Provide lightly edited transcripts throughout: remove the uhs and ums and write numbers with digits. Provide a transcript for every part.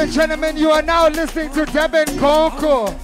and gentlemen, you are now listening to Devin Coco.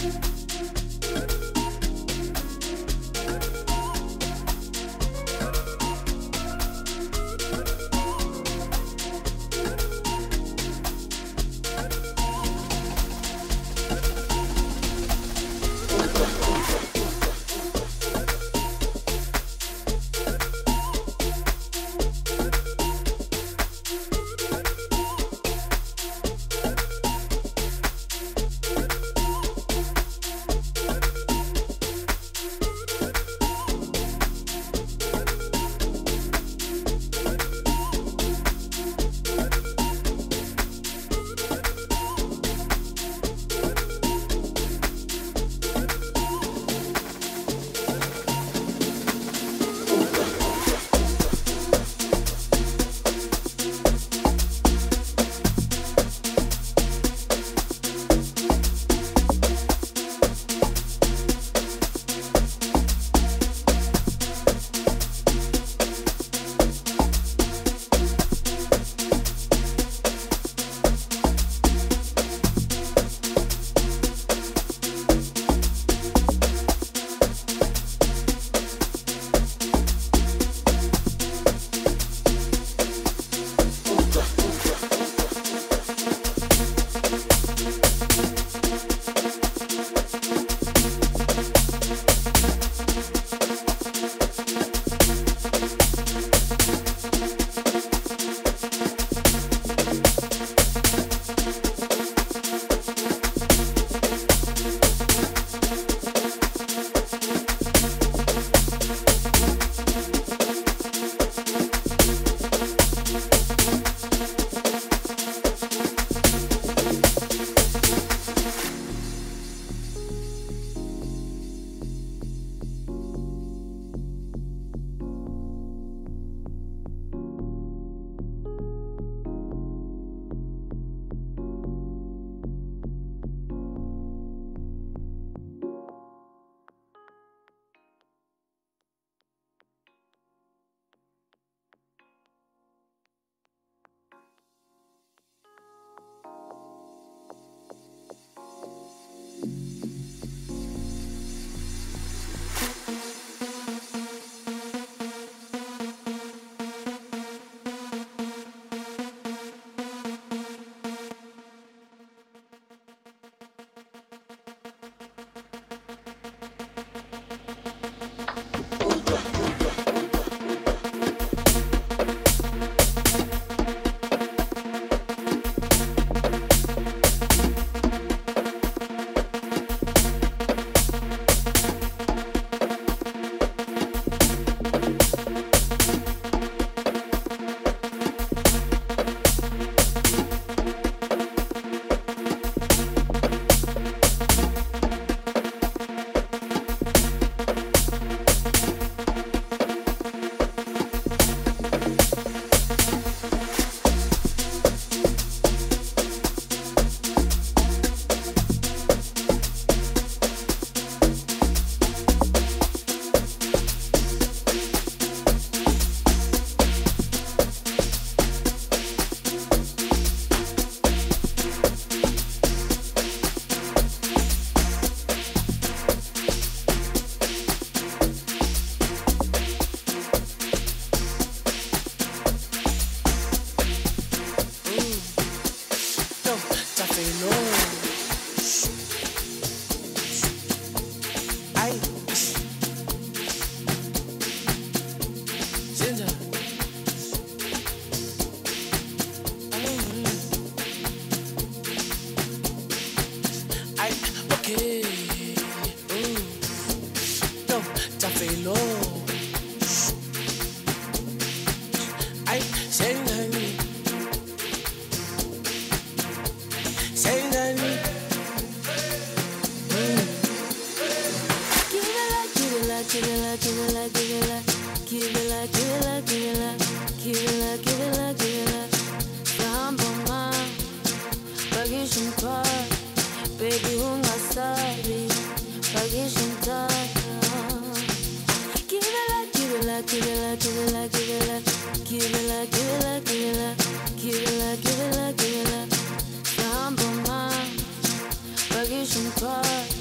Vacation park.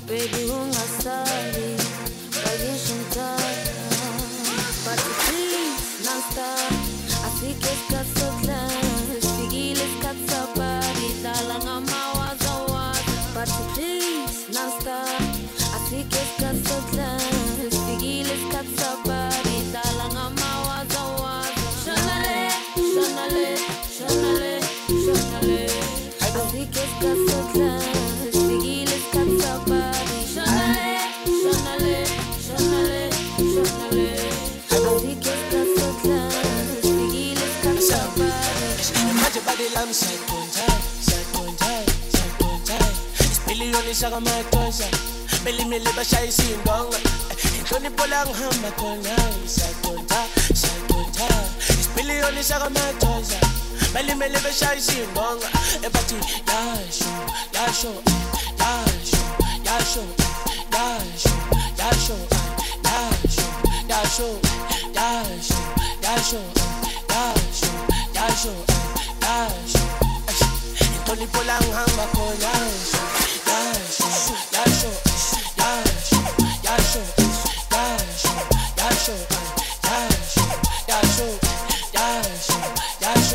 baby ungasabi bakisho ngithanda but please non-stop asike isikhathi sokudlala sifikile isikhathi sabari dlala ngamawazawaza but please non-stop asike isikhathi sokudlala sifikile isikhathi sabari dlala ngamawazawaza shonale shonale shonale shonale asike isikhathi sokudlala sifikile isikhathi sabari shonale shonale shonale shonale asike isikhathi sokudlala sifikile isikhathi sabari manje badela saykonjay isipiliyoni shaka madonja belimele bashayisa indonga inhlonipho la ngihamba khona saykonjay isipiliyoni shaka madonja belimele bashayisa indonga ebathi yasho yasho yasho yasho yasho yasho yasho yasho yasho yasho yasho yasho yasho inhlonipho la ngihamba khona yasho yasho yasho yasho yasho yasho yasho yasho yasho yasho yasho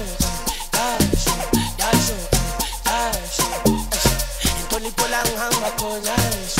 inhlonipho la ngihamba khona yasho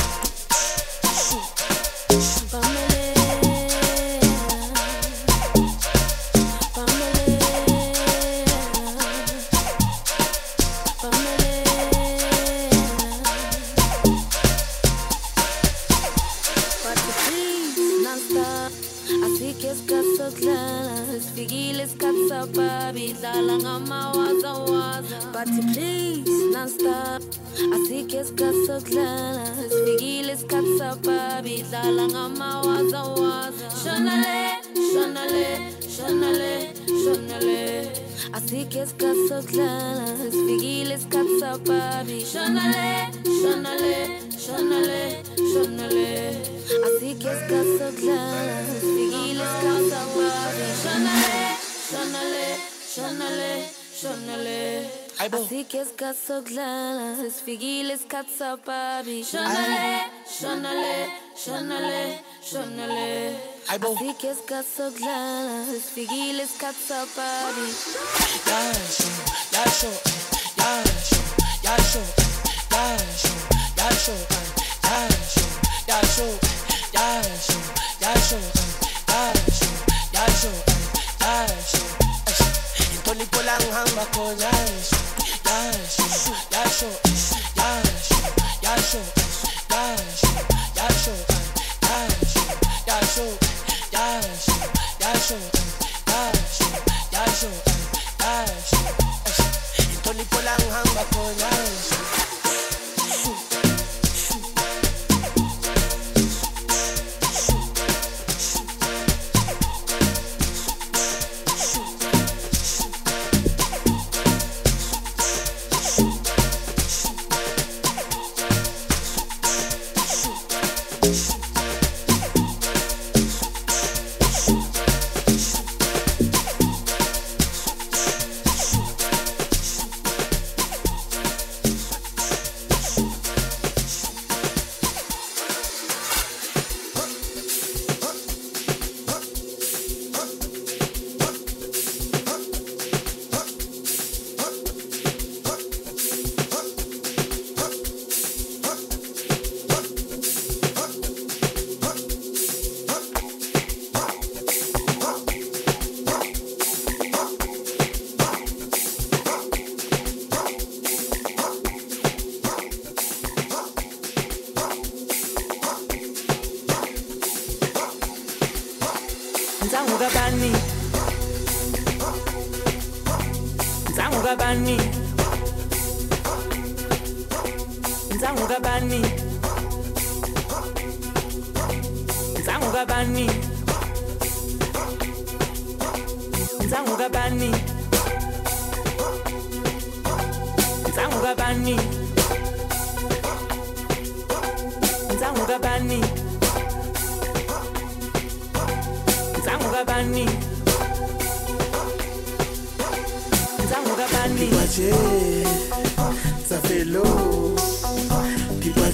Party please, non-stop asike isikhathi sokudlala sifikile isikhathi sabari dlala ngamawazawaza shonale shonale shonale shonale asike isikhathi sokudlala sifikile isikhathi sabari shonale shonale shonale shonale asike isikhathi sokudlala sifikile isikhathi sabari shonale shonale shonale shonale asike isikhathi sokudlala sifikile isikhathi sabari shonale shonale shonale shonale asike isikhathi sokudlala sifikile isikhathi sabari yasho yasho yasho yasho yasho yasho yasho yasho yasho yasho yasho yasho yasho inhlonipho la ngihamba khona yasho yasho yasho yasho yasho yasho yasho yasho yasho yasho yasho yasho yasho inhlonipho la ngihamba khona yasho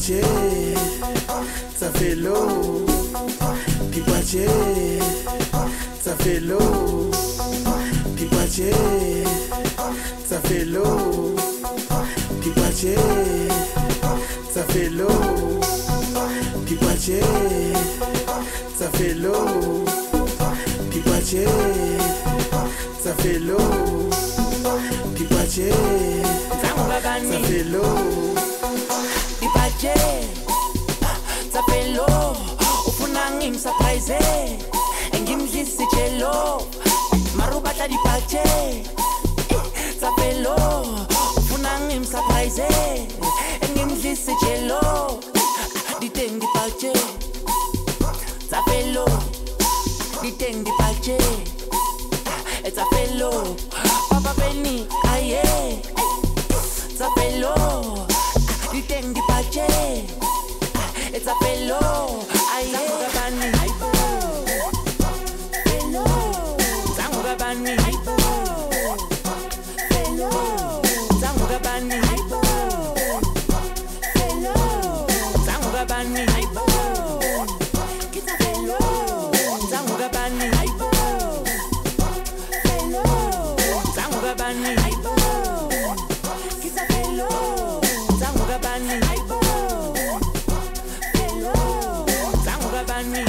Dipache, ça fait l'eau. Dipache, ça fait l'eau. Dipache, ça fait l'eau. Dipache, ça fait l'eau. Dipache, ça fait l'eau. Dipache, ça fait l'eau. Dipache, ça fait l'eau. Dipache, ça fait l'eau. Ufuna ngimsurprise, ngimdlise jello. Marubata dipache, ça fait l'eau. Ufuna ngimsurprise, ngimdlise jello. Diteng dipache, ça fait l'eau. Diteng dipache, ça fait l'eau. Papa Benny, aye, ça fait l'eau. Diteng dipache, ça fait l'eau. Aye, Bani, hello, Zango Bani, hello, Zango Bani, hello, Zango Bani, kita hello, Zango Bani, hello, Zango Bani, kita hello, Zango Bani, hello, Zango Bani,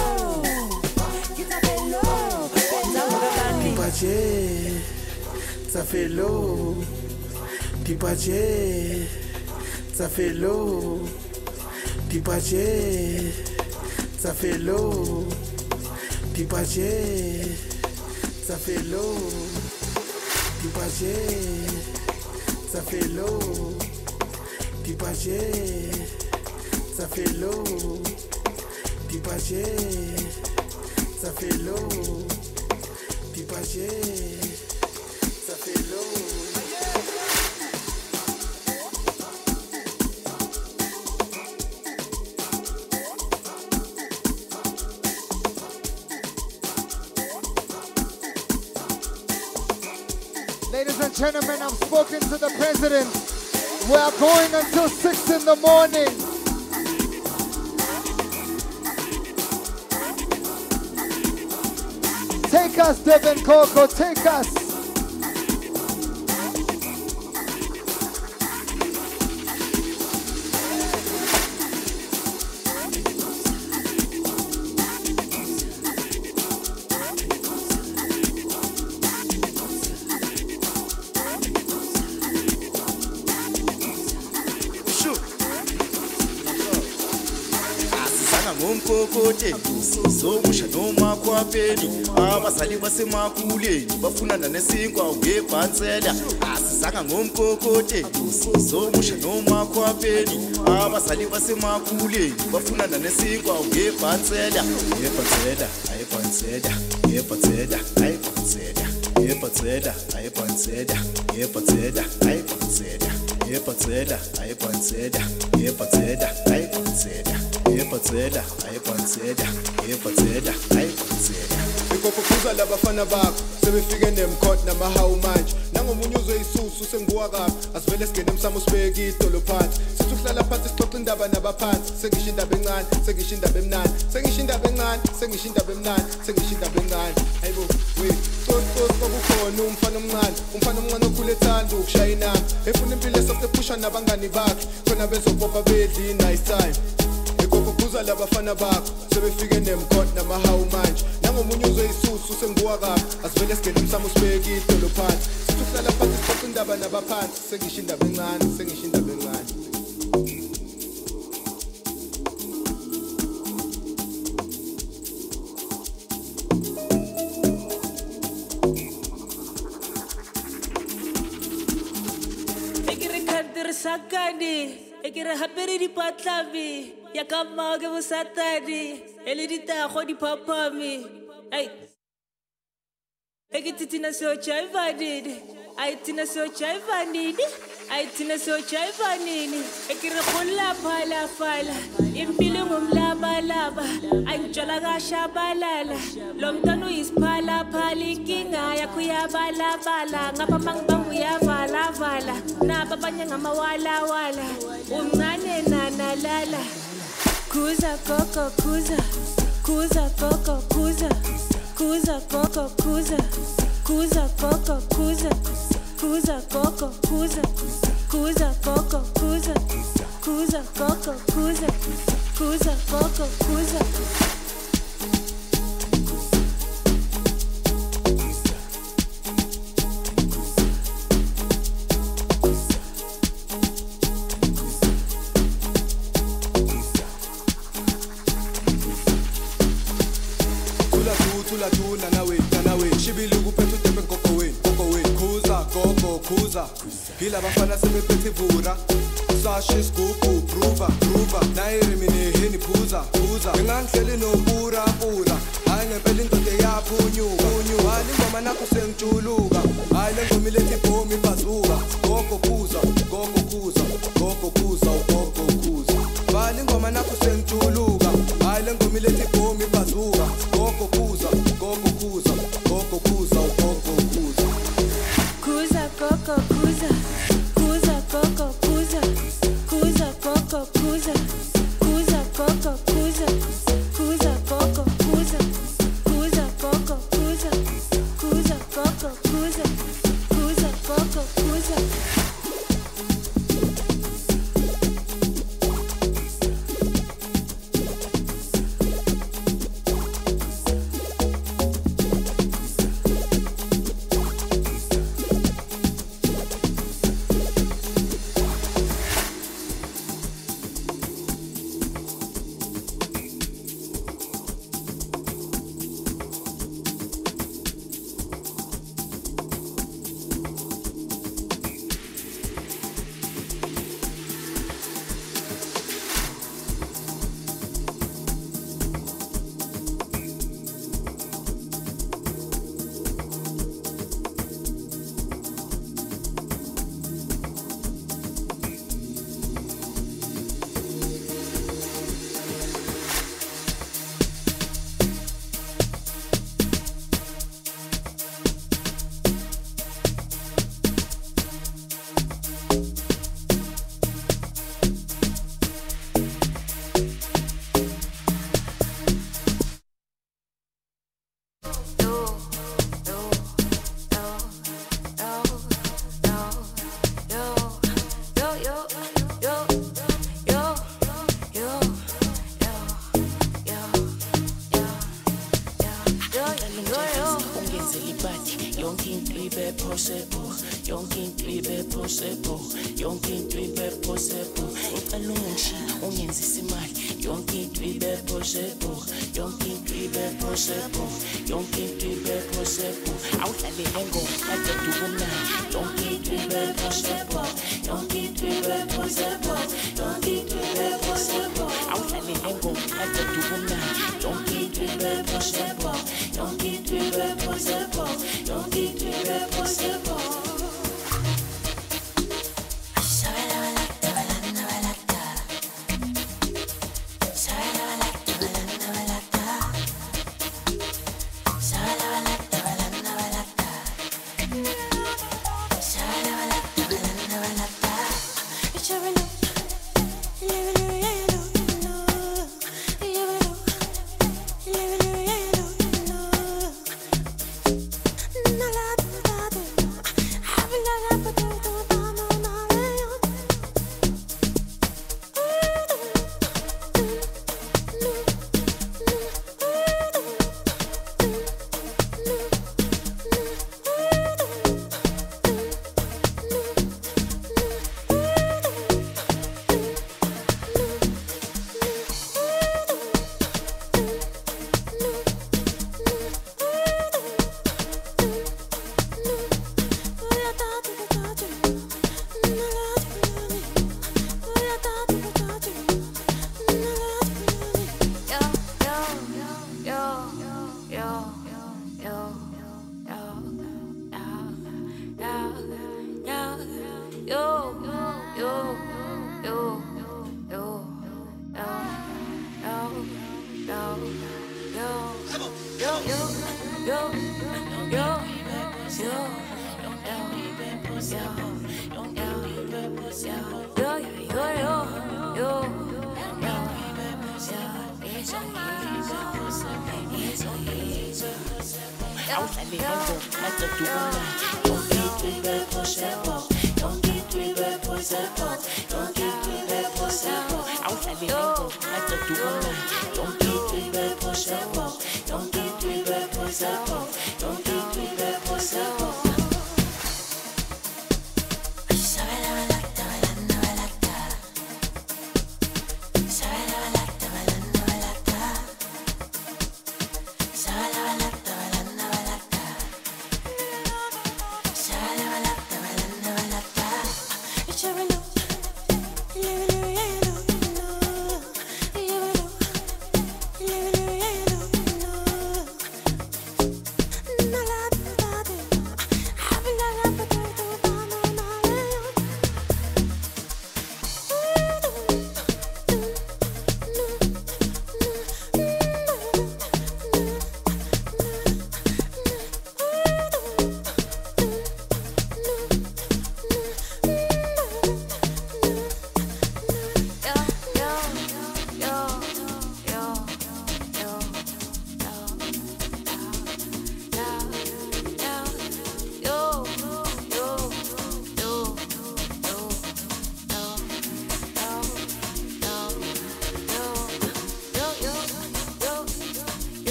kita hello, Zango Bani. Dipache, ça fait l'eau. Dipache, ça fait l'eau. Dipache, ça fait l'eau. Dipache, ça fait l'eau. Dipache, ça fait l'eau. Dipache, ça fait l'eau. Dipache, ça fait l'eau. Dipache, ça fait l'eau. Ladies and gentlemen, I've spoken to the president. We are going until 6 in the morning. Take us, Devin Coco, take us. ngomkokote somusha noma kwapheli abazali basemakhuleni bafunana nesinkwa ngebhansela asizanga ngomkokote somusha noma kwapheli abazali basemakhuleni bafunana nesinkwa ngebhansela yebhansela ayebhansela yebhansela ayebhansela yebhansela ayebhansela yebhansela ayebhansela yebhansela ayebhansela yebhansela ayebhansela yebhansela ayebhansela yebhansela ayebhansela ikophuza labafana bakho sebefike nemkhot namahawu manje nangomunye uzwe isusu senguwa kabi asivele singene emsamo sibeke idolo phansi sithi uhlala phansi sixoxa indaba nabaphansi sengisho indaba encane sengisho indaba emnani sengisho indaba encane sengisho indaba emnani sengisho indaba encane hayibo we kokukhona umfana omncane okhule ethanda ukushaya inamba efuna impilo esokuphusha nabangani bakhe khona bezobopha bedli nice time ikophuza labafana bakho sebefike nemkhot namahawu manje nangomunye uzwe isusu senguwa kabi asivele singene emsamo sibeke idolo phansi sithi uhlala phansi sixoxa indaba nabaphansi sengisho indaba encane sengisho indaba encane Sakadi, ekere hapere di patlavi, yakama ke busatadi, elidita go di papami. Hey. Ekititina so chaiva did. I tina so chaiva did. ayithina siyojayiva nini ekire khola phala phala impilo ngumlabalaba angitshala kashabalala lo mntwana uyisiphala phala inkinga yakho uyabalabala ngapha mangibanga uyavalavala naba abanye ngamawalawala umncane nanalala kuza koko kuza kuza koko kuza kuza koko kuza kuza koko kuza kuza koko kuza kuza koko kuza kuza koko kuza kuza koko kuza Hila bafana sebephethe ivura Sasha isigubhu pruva Nayirimi neheni phuza Engangihleli nopura Hayi ngempela indoda eyaphunyuka Hali ingoma nakho sengijuluka Hayi le ngoma ilethi ibhomu ibhazuka Gogo kuza Hali ingoma nakho sengijuluka Hayi le ngoma ilethi ibhomu ibhazuka Gogo kuza Kuza koko kuza kuza koko kuza kuza koko kuza kuza koko kuza kuza koko kuza kuza koko kuza kuza koko kuza kuza koko kuza Living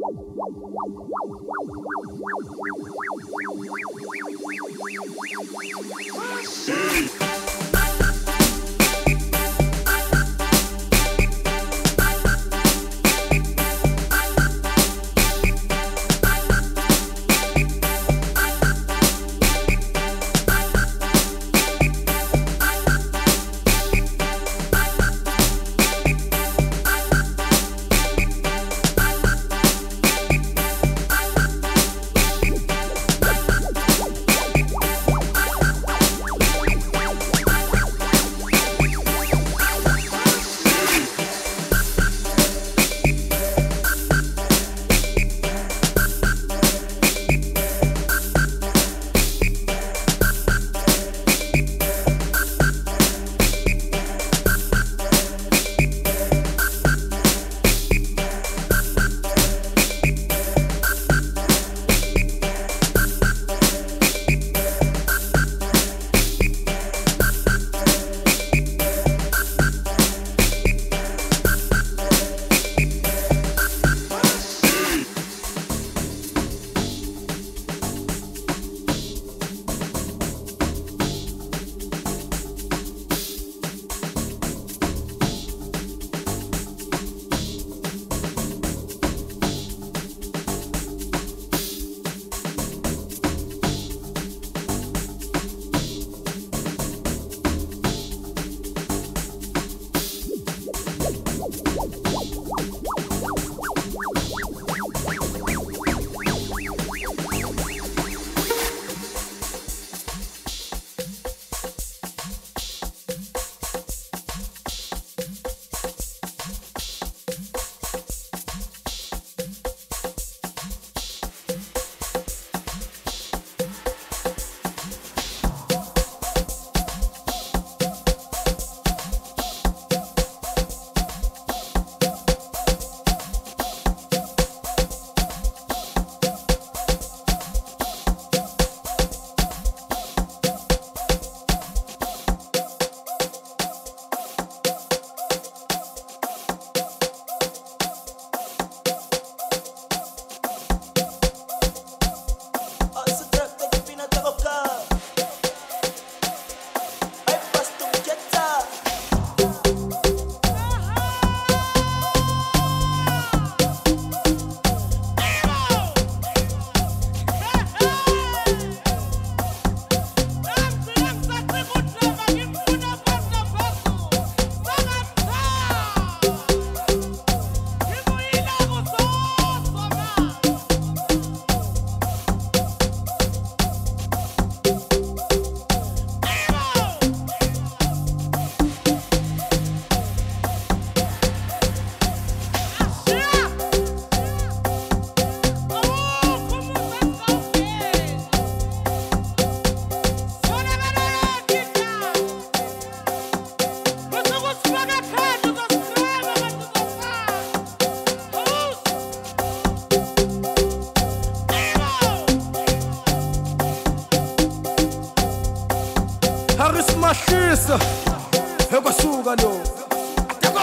Machisa, heba suga lo. Atako,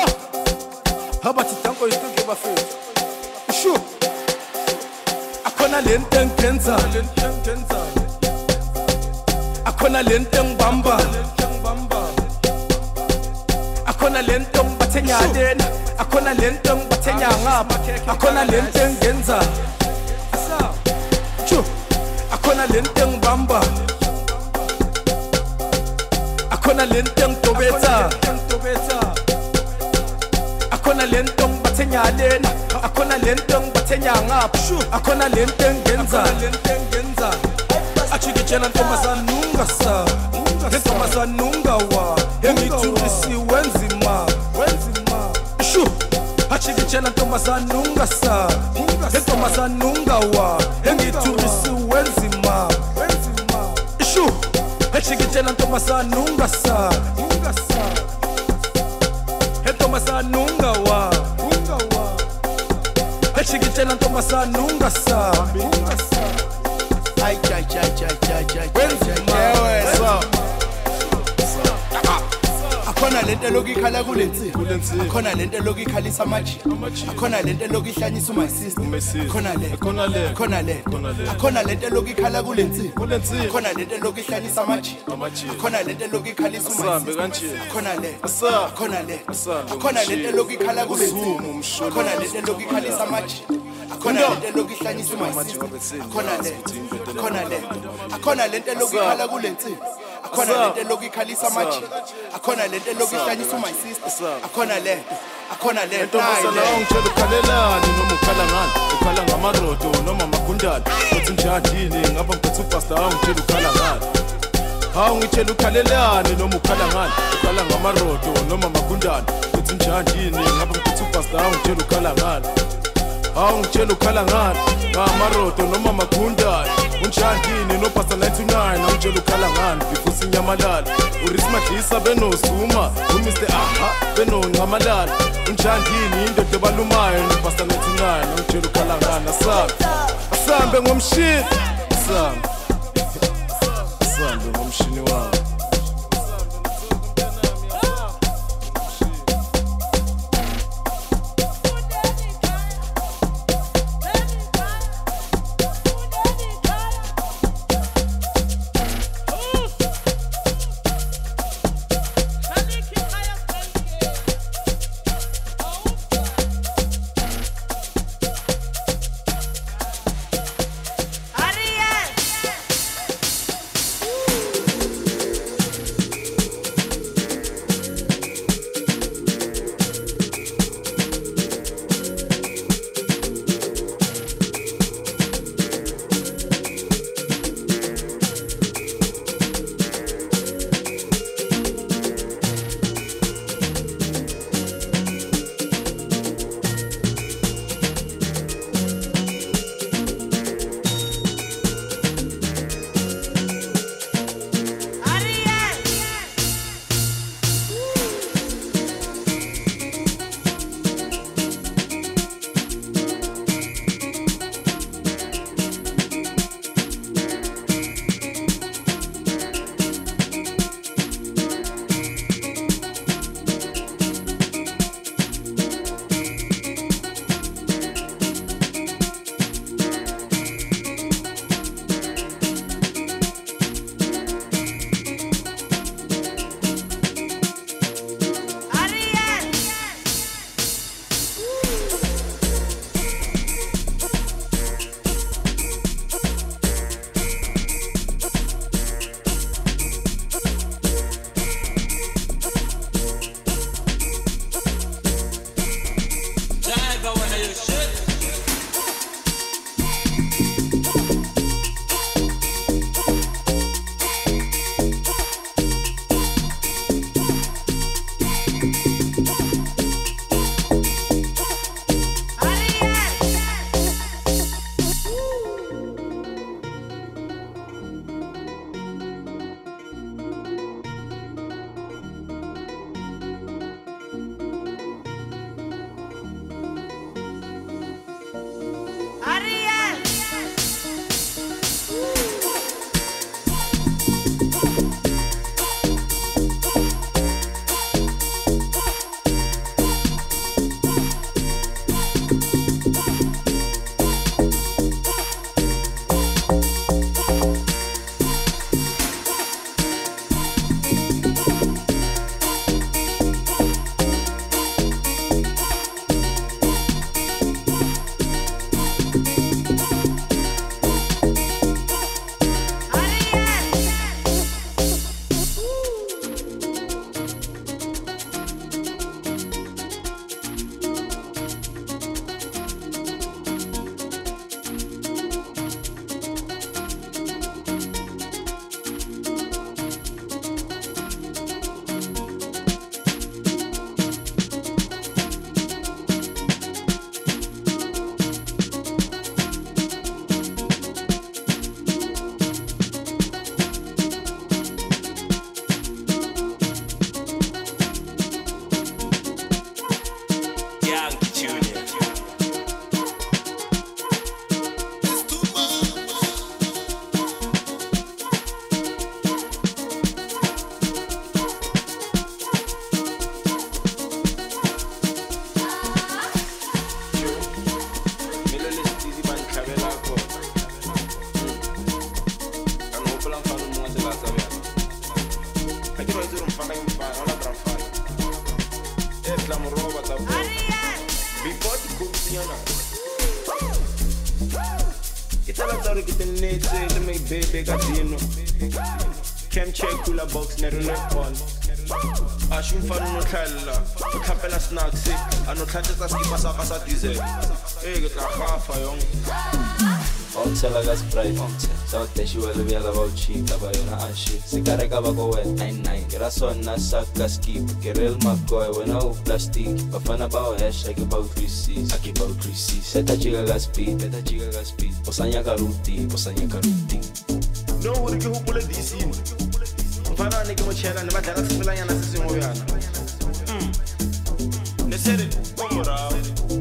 heba titango istuke bafeti. Shu, akona lenteng kenza, akona lenteng bamba, akona lenteng batenya dena, akona lenteng batenya ngapa, akona lenteng genza. Shu, akona lenteng bamba. Akona lenteng tobeta, akona lenteng batenya lena, akona lenteng batenya ngap, akona lenteng genza. Achike chena ntomasa nunga sa, ntomasa nunga wa, engiturisi wenzima. Shu, achike chena ntomasa nunga sa, ntomasa nunga wa, engiturisi wenzima. Shu. Hechikitena ntomasa nunga sa, ntomasa nunga wa, hechikitena ntomasa nunga sa. Ay ay ay ay ay ay. Wenzima. Akona le lento lokikhala kulensi akhona lento lokikhalisa amaji akhona lento lokihlanyisa my sister akhona lento lokikhala kulensi akhona lento lokihlanyisa amaji akhona lento lokikhalisa my sister akhona lento lokikhala kulensi akhona lento lokikhalisa amaji akhona lento lokihlanyisa my sister akhona lento lokikhala kulensi akhona lento lokikhalisa amaji akhona lento lokihlanyisa my sister akhona lento ntombazana ungitshela ukhalelani noma ukhala ngani ukhala ngamarodo noma magundane uthi njani ngapha ngiphethe upasta ungitshela ukhala ngani ungitshela ukhalelani noma ukhala ngani ukhala ngamarodo noma magundane uthi njani ngapha ngiphethe upasta ungitshela ukhala ngani ungitshela ukhala ngani ngamarodo noma magundane unjani nopasta 99 ungitshela ukhala ngani bifusi nyamalala urismadlisa benosuma uMr aha benoncamalala unjani indoda ebalumayo nopasta 99 ungitshela ukhala ngani asambe ngomshini asambe ngomshini wami la mfana mo se la sabia a ke ba tsere mfana ke mfana ona tra mfana tla mo roba ta before the cook kita la tsare ke tenetse le me bebe ka dino cam check kula box ne rena phone a shumfana no tlhalla o tlhapela snacks ano tlhatsetsa skipa sa ka sa diesel ke tla gafa yong Hotel gas sprite South Dashi wale vya lava uchika bayona ashi Sikareka bako wet 99 Kira sona saka skip Kirel makoe wena u plastic Bafana bao hash aki bao 3Cs Aki bao 3Cs Seta chiga gas speed Posanya karuti No uri ki hukule disi Mfana niki mochela Nima dara sifila yana sisi ngoyana Nesere Komorao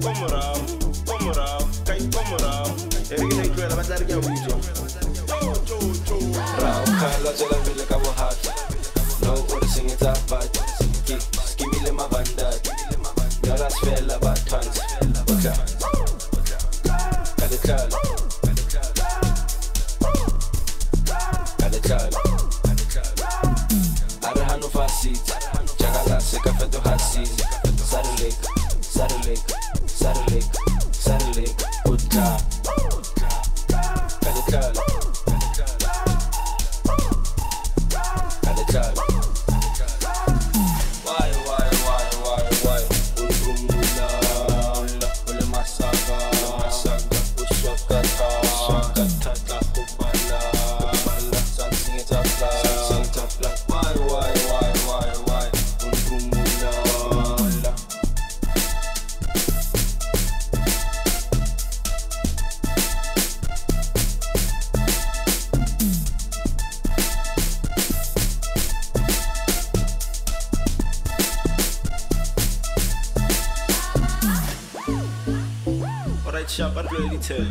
Kai komorao Erigina ikuela bazari kia ujo Rao kala jola vile kabo hati No uri singi tapati Skimile mavandati Yara sfela batans Kale kala Arahano fasit Jagala seka feto hasin Sarilek Uta Kale Why Ulumula Ule masaga Uswakata Kubala Something it's a flat Why Ulumula Sharp at really tell.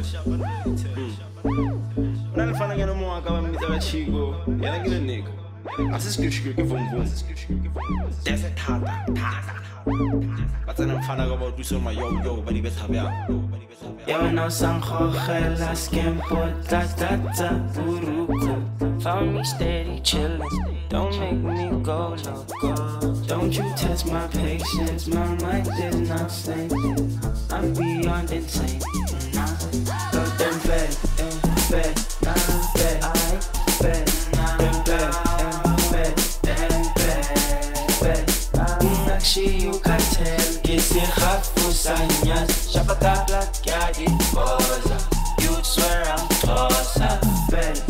When I find a more, I come and meet a chico, and I get a nigga. As a scripture, give him one. There's a tata. But then I'm finding about to my yo, but he better have Yo no sanjo gelas campo tata buruku. Found me steady chillin'. Don't make me go loco. Don't you test my patience. My mind is not sane. I'm beyond insane. So then bet, I bet. Actually, you can tell. Kissy hot for sanyas. Shapata black yadi boza. You'd swear I'm tossa. Bet.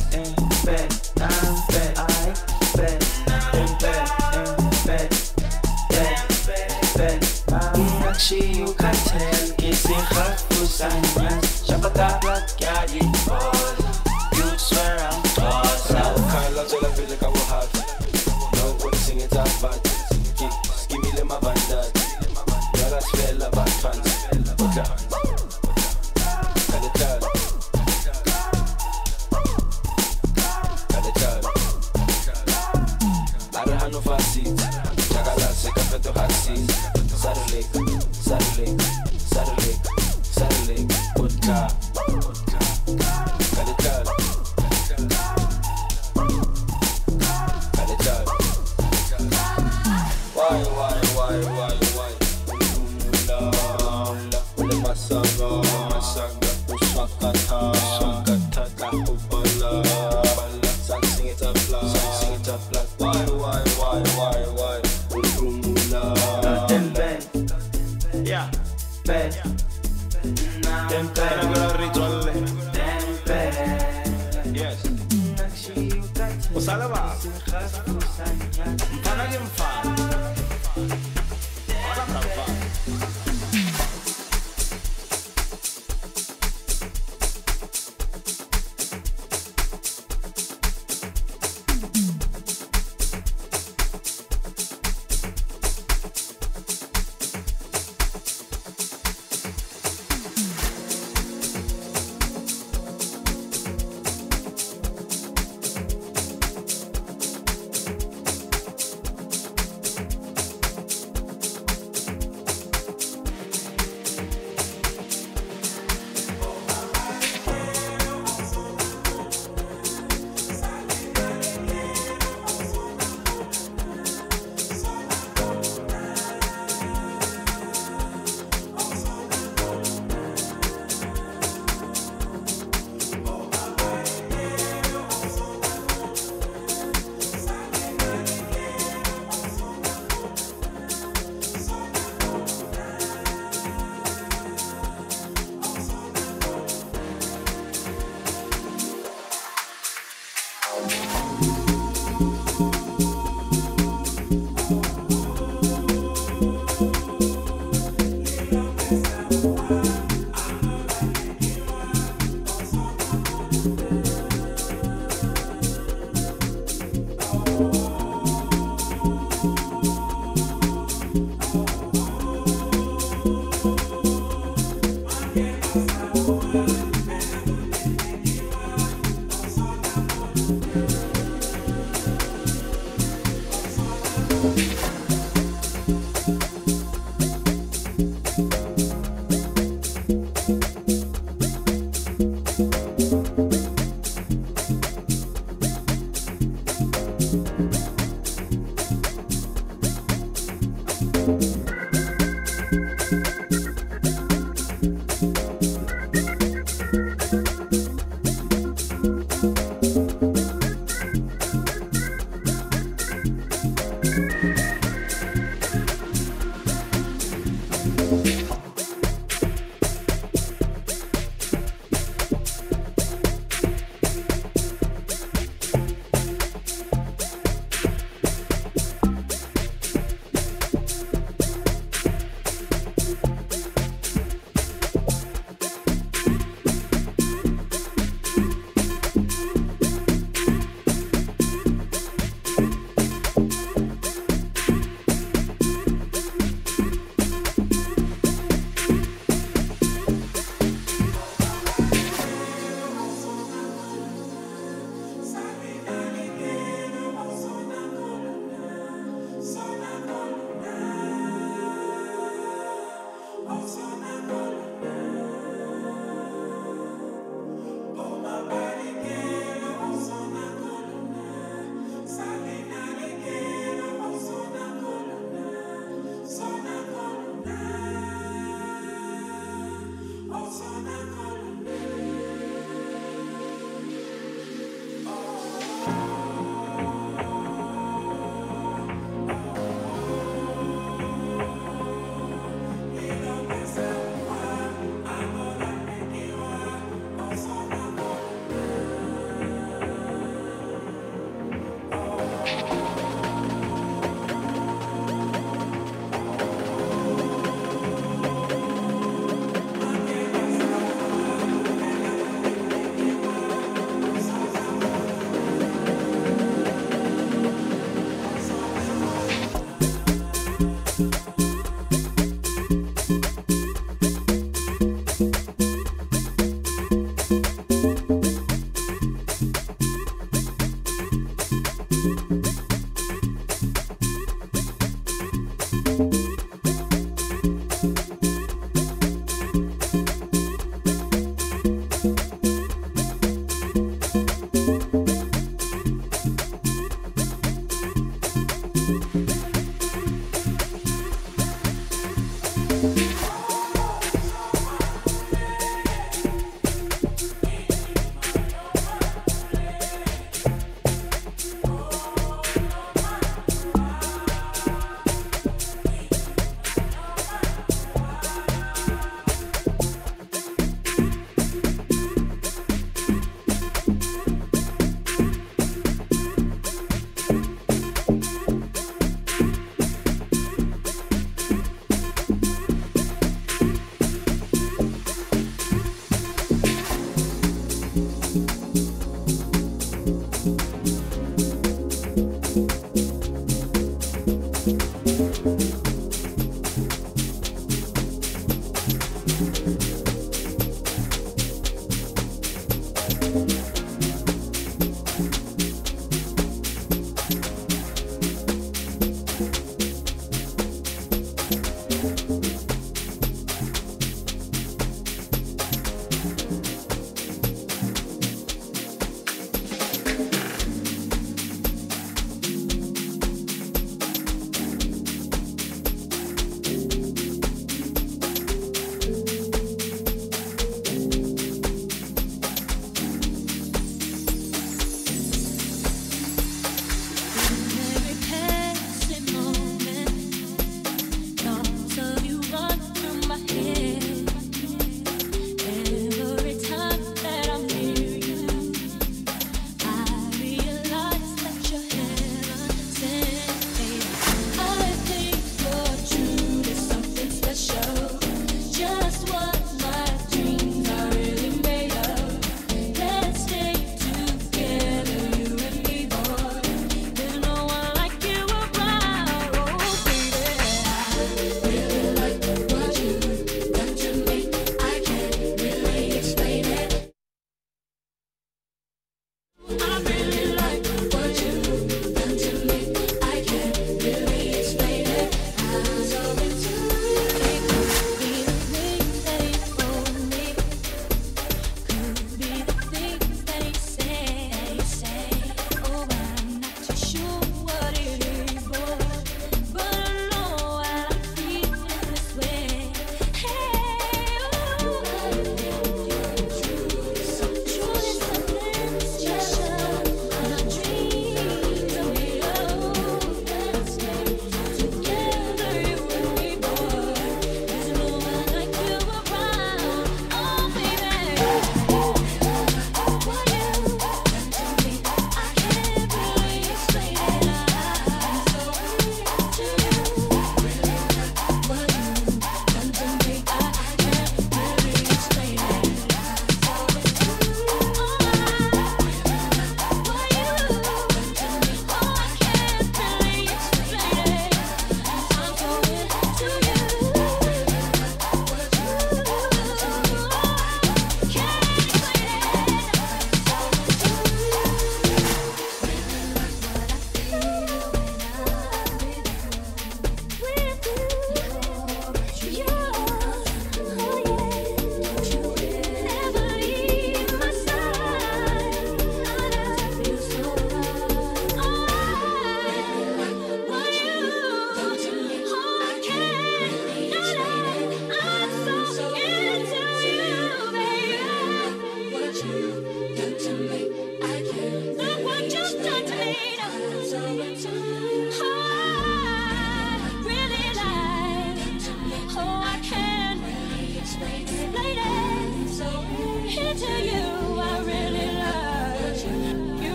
Actually, you can tell. Kissy hot for sanyas. Shapata black yadi boza. You'd swear I'm tossa. Kala jola vile kabo hati No one sing it up bad Skimile mavandati Yara sfela batans Arahano fasit Jagala seka feto hasin Sarilek Utka Why Ule masaga Uswakata Kubala Sing it up loud Why Ulumula Yeah Bet Yes Usalaba Mpana gemfana Ora mfana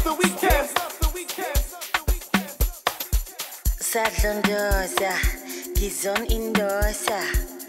the weekend. Sadlondosa, gizon indosa.